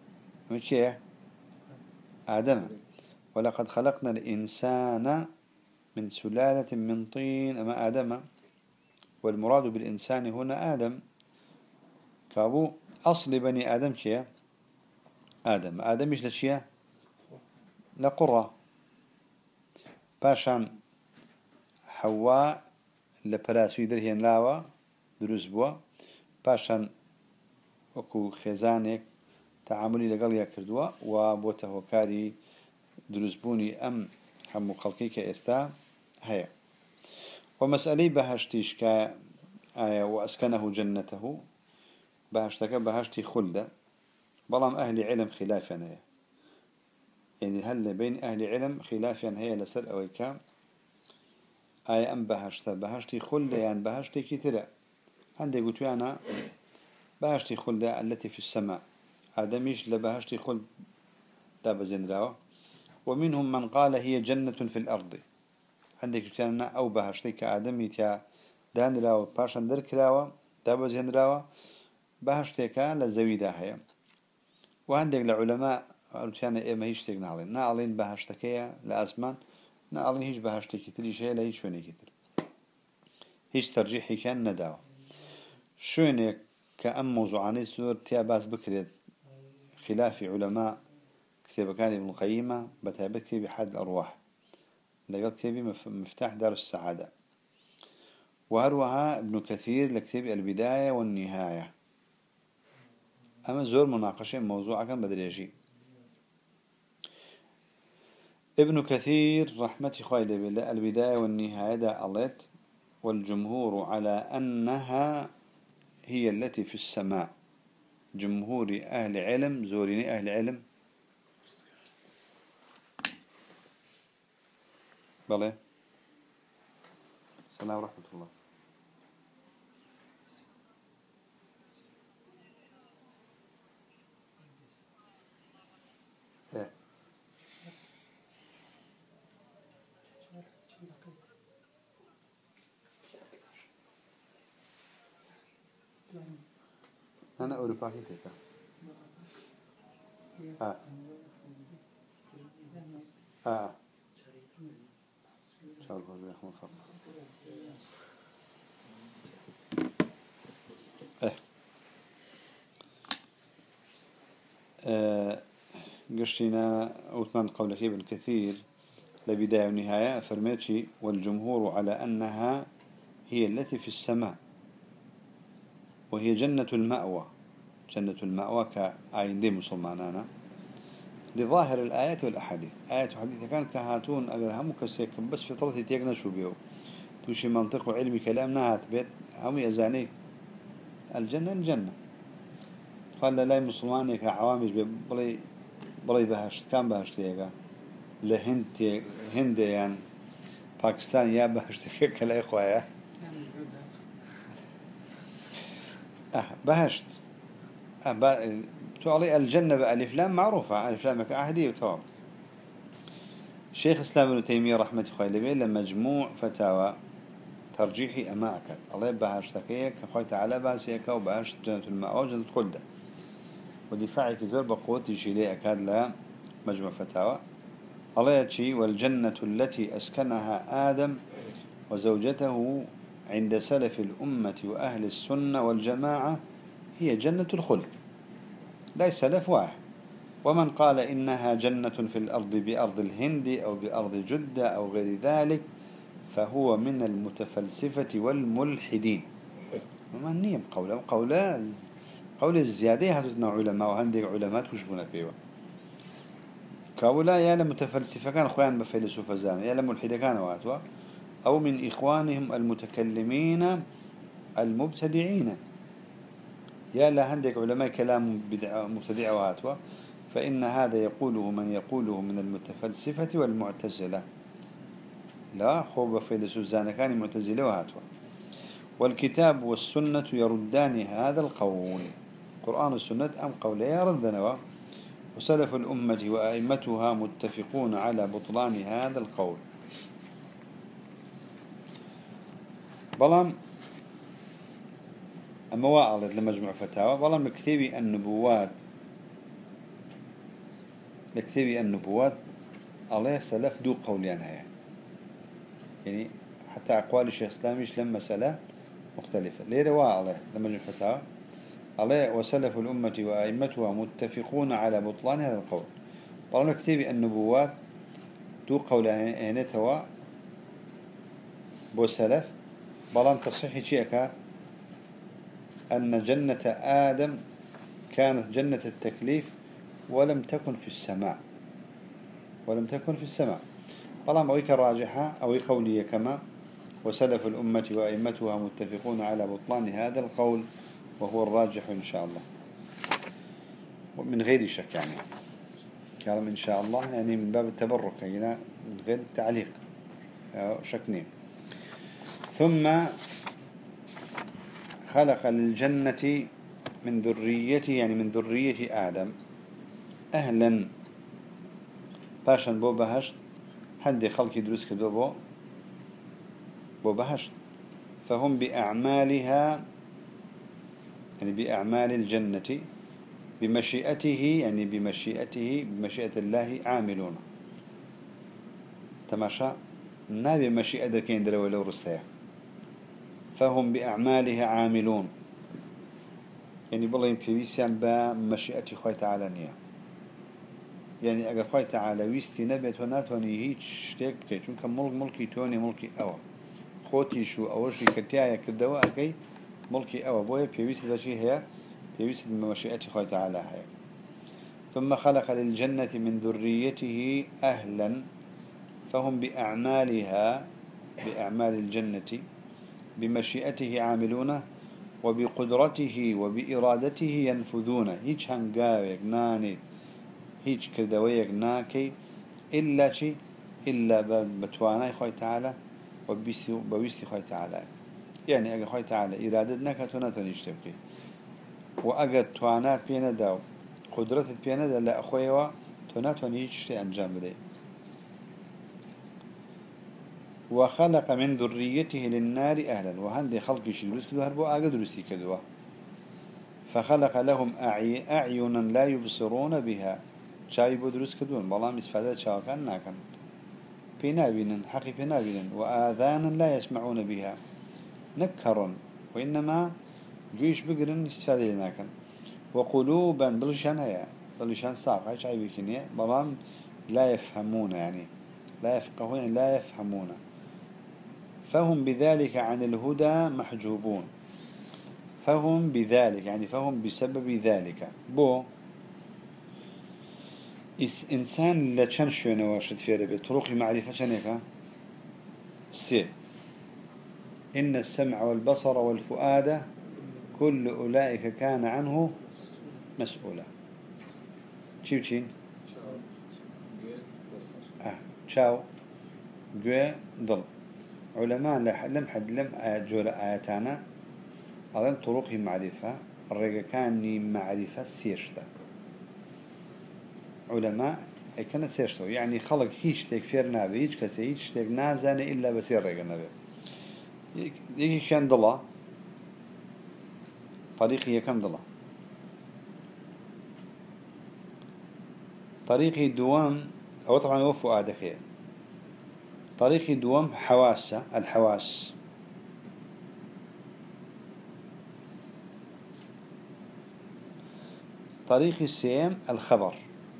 مش إيه آدم. ولقد خلقنا الإنسان من سلالة من طين أما آدم، والمراد بالإنسان هنا آدم. كابو أصل بني آدم شيء آدم. آدم إيش لشيء لقرة. باشان حواء لبراسوي درهين لاوة دروز بوا. باشان وكو خزانك تعاملي لقل يكردوا وبوته وكاري دروزبوني أم همو خلقيك إستا هيا. ومسألة بهشتيش كا آية وأسكنه جنته بهشتك بهشتي خلدة. بلام أهل علم خلافا هي، يعني هل بين أهل علم خلافا هي لسر أو كام آية أم بهشت بهشتي خلدة يعني بهشتي كتيرة. عندي قلت أنا بهشتي خلدة التي في السماء آدميش لبهشتي خلد داب زندراوة. ومنهم من قال هي جنة في الأرض. عندك قلت أنا أو بهشتي كآدمي تيا دانراوة باشان دركراوة داب زندراوة بهشتي كان لزويدة هي. وعندك العلماء قلت أنا إيه ما هيش تقنعلين نعلين بهشتكية لأزمان نعلين هيش بهشتكي تري شيء لا هيش شوني كتير هيش ترجيحي كان نداوة شوني كأم موضوعاني سور تياباس بكريت خلاف علماء كتاب كان ابن القيم بتابع كتاب حد الأرواح لقد كتابي مفتاح دار السعادة. وهروها ابن كثير لكتاب البداية والنهاية. أما زور مناقشة موضوع كان بدريجي. ابن كثير رحمة خويلة بالله البداية والنهاية دا ألت والجمهور على أنها هي التي في السماء. جمهور أهل علم زورين أهل علم بله. السلام ورحمة الله. إيه. أنا أوروبا كتير. آه. آه. شاء الله يرحمه الله. إيه. آه. قشتنا أوتمان قولك ابن كثير لبداية ونهاية فرميتشي والجمهور على أنها هي التي في السماء وهي جنة المأوى. جنة المأوى كآين دي مسلمانانا لظاهر الآيات والأحاديث. آيات وحديث كان كهاتون أجر هم كسيك بس فطرتي تيجنا شو بيو توشي منطق وعلمي كلام نهات بيت هم يزاني الجنة الجنة. قال لا مسلماني كعوامش بلي بلي بهشت كان بهشت يجا لهند هند يعني باكستان يا بهشت كلا إخويا أه بهشت أه تعطي الجنة بألف لام معروفة ألف لام كأحدي وتواب. شيخ إسلام ابن تيمية رحمة الله عليه لما مجموع فتاوى ترجيحي أما أكد الله بهشتكيك كخوي تعالى بهسيك وبهشت جنة المأوى جنة خلدة ودفاعك زر بقوة يشيلي أكاد لا مجموع فتاوى الله يتشي والجنة التي أسكنها آدم وزوجته عند سلف الأمة وأهل السنة والجماعة هي جنة الخلد لا سلف واحد. ومن قال إنها جنة في الأرض بأرض الهند أو بأرض جدة أو غير ذلك فهو من المتفلسفة والملحدين. وما نيم قوله قوله قول الزيادة هاتنا علماء وهندي علماء وشبنا فيه كولا يا لمتفلسفة كان خوان بفيلسوف زان يا لملحدة كان واتوا أو من إخوانهم المتكلمين المبتدعين يا لهندك علماء كلام بدع مبتدع واتوا فإن هذا يقوله من يقوله من المتفلسفة والمعتزلة لا خوب فيلسوف زان كان معتزلة وهاتوا. والكتاب والسنة يردان هذا القول. القرآن والسنة أم قولي يردنا وسلف الأمة وأئمتها متفقون على بطلان هذا القول. بلام أما واعلت لمجموع فتاوى بلام كتابي النبوات لكتابي النبوات الله سلف دو قوليان هيا يعني حتى أقوال الشيخ الإسلاميش لما مسألة مختلفة ليه رواء الله لما جفتها الله وسلف الأمة وأئمتها متفقون على بطلان هذا القول طالما كتابي النبوات دو قوليان توا بو سلف بلان تصحيح شيئك أن جنة آدم كانت جنة التكليف ولم تكن في السماء ولم تكن في السماء طالما أويك راجحة أو قولية كما وسلف الأمة وأئمتها متفقون على بطلان هذا القول وهو الراجح إن شاء الله ومن غير شك يعني كلام إن شاء الله يعني من باب التبرك يعني من غير التعليق شكنين ثم خلق للجنة من ذريته يعني من ذرية آدم أهلا باشا بو بهشت هندي خلق دروس كدو بو بو بهشت فهم بأعمالها يعني بأعمال الجنة بمشيئته يعني بمشيئته بمشيئة الله عاملون تماشى نابي مشيئة دكين دلو لو رسيه فهم بأعمالها عاملون يعني بالله ينبيسيان بمشيئة خوي تعالى نية يعني أجا خوي تعالى ويستي نبت وناتوني هيج شتيك بكي چونك ملك ملكي توني ملكي أوا خوتي شو أوشي كتايا كدواء كي ملكي أوا بويا بيويستي لشي هي بيويستي بمشيئة خوي تعالى هي ثم خلق للجنة من ذريته أهلا فهم بأعمالها بأعمال الجنة بمشيئته عاملون وبقدرته وبإرادته ينفذون هيج هنقاويك ناني هيج كردويك ناكي إلا شي إلا بتوانا خوي تعالى وبويسي خوي تعالى يعني أجا خوي تعالى إرادتنا كتوناتون يشتبكي وأجا توانات بينا داو قدرتت بينا دا لا أخويوا توناتون يشتي أنجام بدي وخلق من ذريته للنار أهلا وهندي خلق يشدرس كدو هربو آقا درسي كدوا فخلق لهم أعي أعينا لا يبصرون بها شاي بدرس كدون بلام استفادة شاكان ناكن بينابين حقي بينابين وآذانا لا يسمعون بها نكرا وإنما جيش بقرن استفادة لناكن وقلوبا بلشان هيا بلشان ساق شاي بكنية بلام لا يفهمون يعني لا يفقهون لا يفهمون فهم بذلك عن الهدى محجوبون فهم بذلك يعني فهم بسبب ذلك بو إنسان لا تشنشو نواشد في ربي طرق المعرفة شنكا سي إن السمع والبصر والفؤاد كل أولئك كان عنه مسؤولا تشيو تشين آه تشاو جوه ضل علماء لم حد لم جول آياتنا أظن طرق معرفة الرجال كان معرفة سيرشتا علماء كان سيرشتو يعني خلق هيش تكفير نابي هيش كسي هيش تك نازن إلا بسير رجال نابي يجي كان ضلا طريقي كم ضلا طريقي دوام أو طبعا هو فؤادك طريقي دوام حواسة الحواس طريقي السيم الخبر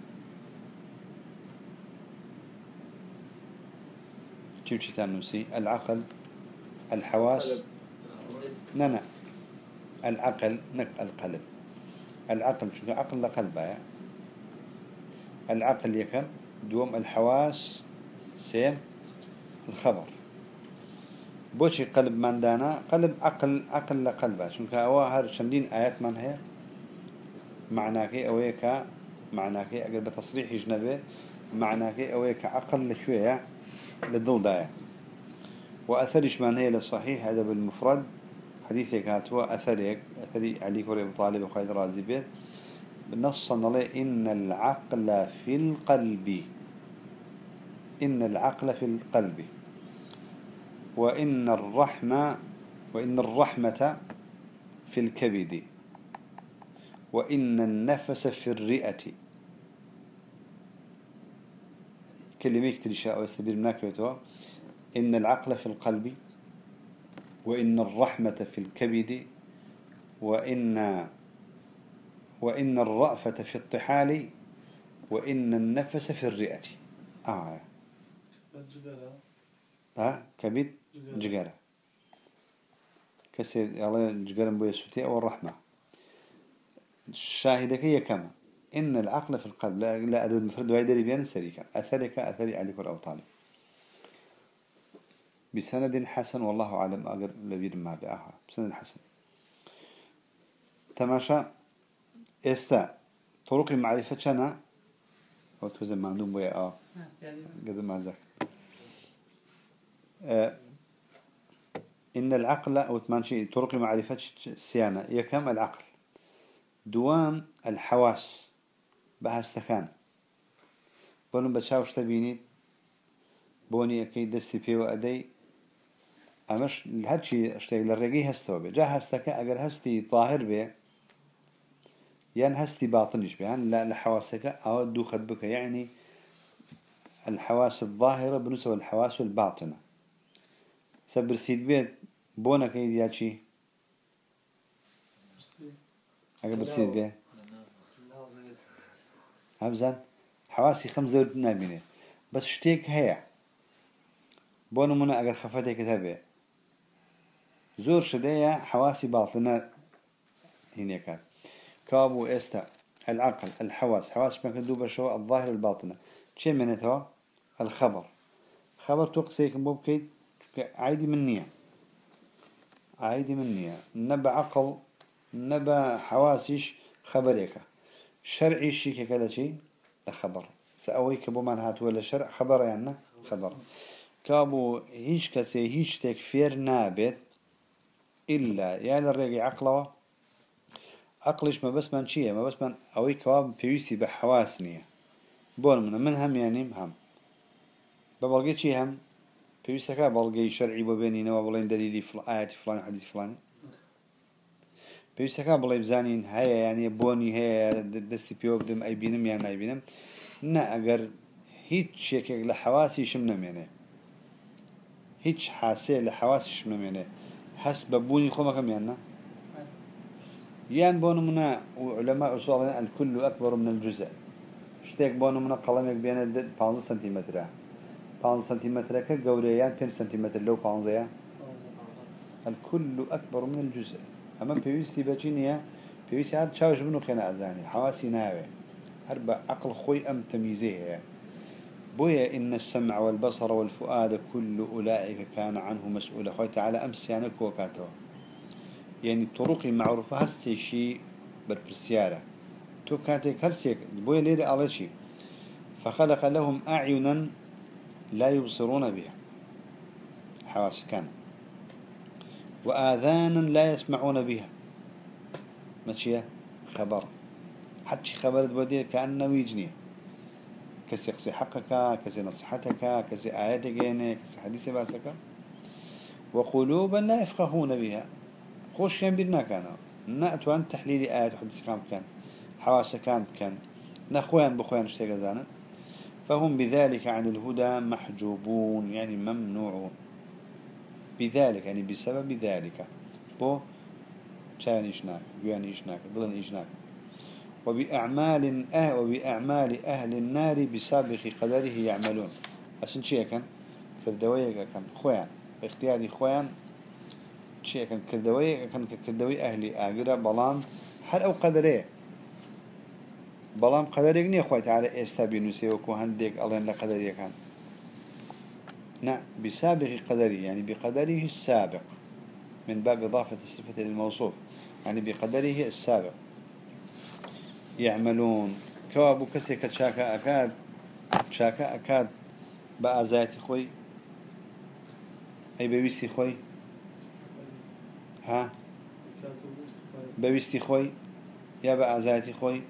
شوف شي تنمسي العقل الحواس نعم العقل نك القلب العقل شو عقل لقلبه العقل يكم دوام الحواس سيم الخبر بوشي قلب من دانا قلب عقل عقل لقلبه شو كأوه هر شندين آيات من هي معناك أويك معناك أقل بتصريح جنبه معناك أويك عقل لشوية للضل داية وأثرش من هي للصحيح هذا بالمفرد حديثك هاتوا أثرك أثري عليك وري أبو طالب وخالد رازي بيت بالنص عليه إن العقل في القلب إن العقل في القلب وإن الرحمة وإن الرحمة في الكبد وإن النفس في الرئة كلمة كتريشة أو استبير مناكبتها إن العقل في القلب وإن الرحمة في الكبد وإن وإن الرأفة في الطحال وإن النفس في الرئة. آه ها كبد ججرة كسي الله ججرة بويا سوتي أو الرحمة. شاهدك هي كما إن العقل في القلب لا لا أدل مفرد وعيد بيان سريكا أثرك أثري عليك أو طالب بسند حسن والله أعلم أقر لبير ما بأها بسند حسن. تماشى استا طرق المعرفة شنا وتوزن معلوم بيا آه قد ما ذاك آه إن العقل أو تمانشي طرق المعرفة السيانة هي كم العقل دوام الحواس بهستكان بلون بتشاوش تبيني بوني أكيد دستي بي وأدي أمش هادشي أشتغل للرجي هستوى به جا هستكا أجر هستي ظاهر به يعني هستي باطنش به يعني لا الحواسك أو دو خد بك يعني الحواس الظاهرة بنسبة الحواس الباطنة سبر سيد بيت بونا كيد ياتشي أجر برسيد به همزان حواسي خمسة نابينه بس شتيك هي بونو منا أجر خفتي كتابه زور شدية حواسي باطنة هناك كابو استا العقل الحواس حواس ما كندوب شو الظاهر الباطنة شيء منتها الخبر خبر توقسيك مبكيد عادي منية عادي منية نبع عقل نبع حواسيش خبريك شرعي شيء كذا شيء خبر سأويك بمان هات ولا شرع خبر يعني خبر كابو هيش كسي هيش تكفير نابت إلا يعني الرجع عقله عقلش ما بس من شيء ما بس من أوي كواب بيوسي بحواسنية بون من من هم يعني هم ببلغي شيء هم بيوسي كا بلغي شرعي وبيني نوا بلين دليلي فل آيات فلان حديث فلان بيوسي كا بلغي بزانين هيا يعني بوني هيا دستي بيو بدم أي بينم يعني أي بينم نا أجر هيج شيء لحواسي شمنا يعني هيج حاسة لحواسي شمنا يعني حسب بوني خو ما كم يعني يان بونو منا علماء أصولنا الكل أكبر من الجزء اشتيك بونو منا قلمك بين خمسة سنتيمتر خمسة سنتيمتر كجوريان خمسة سنتيمتر لو خمسة الكل أكبر من الجزء أما بيوسي بجينيا بيوسي هاد شاوش منو خنا أزاني حواسي ناوي هرب عقل خوي أم تمييزه بويا إن السمع والبصر والفؤاد كل أولئك كان عنه مسؤولا خوي تعالى أمس يعني كوكاتو يعني الطرق المعروفة هرسي شيء بالبرسيارة تو كانت هرسي بويا ليري على شيء فخلق لهم أعينا لا يبصرون بها حواس كان وآذانا لا يسمعون بها ماشية خبر حتى خبر بديه كأنه يجني كسي قصي حقك كسي نصيحتك كسي آياتك يعني كسي حديث باسك وقلوبا لا يفقهون بها خوش كان بدنا كانوا نأتوا عن تحليل آيات وحديث كان كان حواس كان كان نخوان بخوان اشتاق زانا فهم بذلك عن الهدى محجوبون يعني ممنوعون بذلك يعني بسبب ذلك بو كان إشناك بيان إشناك ضلن إشناك وبأعمال أه وبأعمال أهل النار بسابق قدره يعملون أسن شيء كان كردوية كان خوان باختياري خوان شيء كان كردوية كان كردوي أهلي آجرة بلان هل أو قدره بلان قدره نية خوات على استابين وسيوكو هنديك الله لقدره كان نعم بسابق قدره يعني بقدره السابق من باب إضافة الصفة للموصوف يعني بقدره السابق يعملون كوابو كسي كتشاكا أكاد شاكا أكاد بأزاتي خوي أي بويستي خوي ها بويستي خوي يا بأزاتي خوي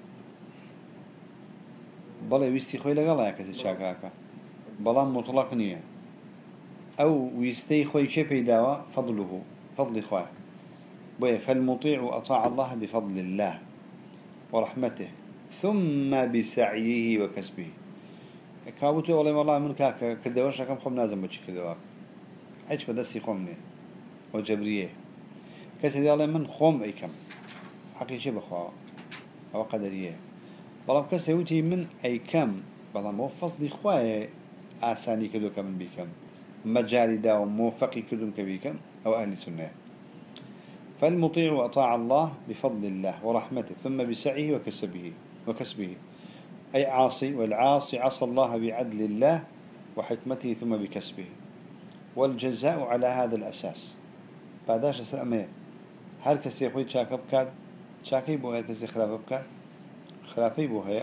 بلا ويستي خوي لقلا يا كسي شاكا أكا بلا مطلق نية أو ويستي خوي شبه داوا فضله فضل خواه بوي فالمطيع أطاع الله بفضل الله ورحمته ثم بسعيه وكسبه كابوتو والله والله من كاك كدوش كم خم نازم بتشي كدوا هيك بدسي خمني وجبريه كسي دي الله من خم أي كم حقيقي بخوا أو قدريه بلام كسي وتي من أي كم بلام هو فصل إخوة آساني كدو كم بيكم مجالي دا وموفقي كدو كبيكم أو أهل سنة فالمطيع أطاع الله بفضل الله ورحمته ثم بسعيه وكسبه وكسبه أي عاصي والعاصي عصى الله بعدل الله وحكمته ثم بكسبه والجزاء على هذا الأساس بعداش أسلامه هر كسي يخوي شاك بكاد شاكي بو هر كسي خلاف بكاد خلافي بو هي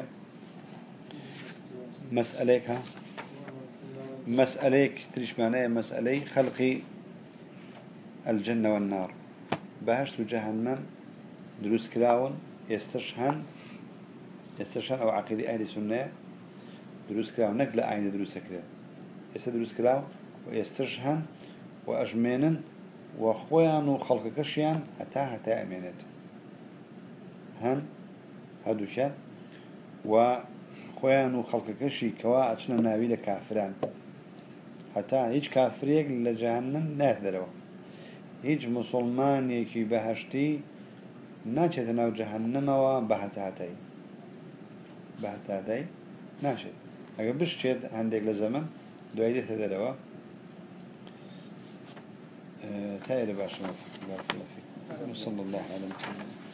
مسأليك ها مسأليك تريش معناه مسألي خلق الجنة والنار بهشت وجهنم دروس كلاون يستشهن يستشهن أو عقيدة أهل السنة دروس كلاون نقل أعين دروس كلاون يست دروس كلاون ويستشهن وأجمينا وأخوان وخلق كشيان حتى حتى أمينت هن هادو شان وأخوان وخلق كشي كوا أتشنا نابي لكافران حتى هيج كافريك لجهنم نهدروا هيج مسلمان يكي بهشتي ناشد ناو جهنم وبهتاتي بهتاتي ناشد اگر بشتید عندك لزمن دوائده تدروا اه تاير باشا بارك الله فيك صلى الله عليه وسلم